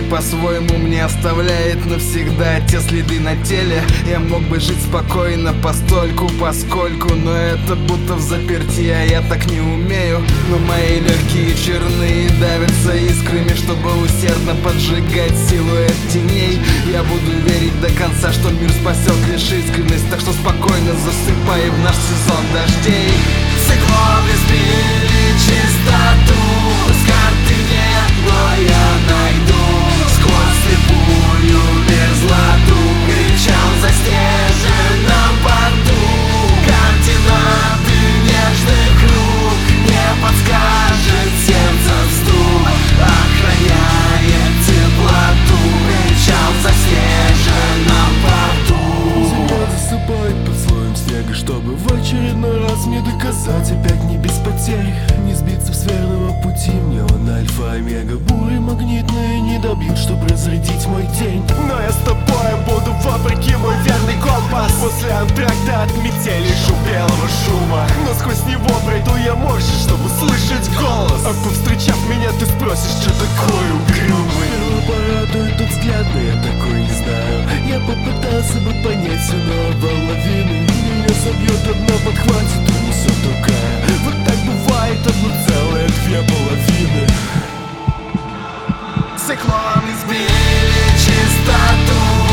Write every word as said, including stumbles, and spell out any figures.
по-своему мне оставляет навсегда те следы на теле. Я мог бы жить спокойно постольку, поскольку, но это будто в заперти, а я так не умею. Но мои легкие черные давятся искрами, чтобы усердно поджигать силуэт теней. Я буду верить до конца, что мир спасет лишь искренность, так что спокойно засыпай в наш сезон дождей. Циклоны сбили чистоту, с карты нет, но я найду сквозь слепую мерзлоту. Кричал в заснеженном порту, координаты нежных рук не подскажет сердце вдруг, охраняет теплоту. Кричал в заснеженном порту. Земля засыпает под слоем снега, чтобы в очередной раз мне доказать опять не без потерь, не сбиться с верного пути. Мне он альфа, омега, буры магнитные не добьют, чтобы разрядить мой день. Но я с тобой буду вопреки мой верный компас. После антракта от метели шумелого шума, но сквозь него пройду я мощи, чтобы слышать голос. А повстречав меня, ты спросишь, что такое угрюмый. Первый порадует тот взгляд, но я такой не знаю. Я попытался бы понять все, но половины меня собьет одно, подхватит, унесет другая. Вот так бывает одно целое, две половины. Циклоны сбили чистоту,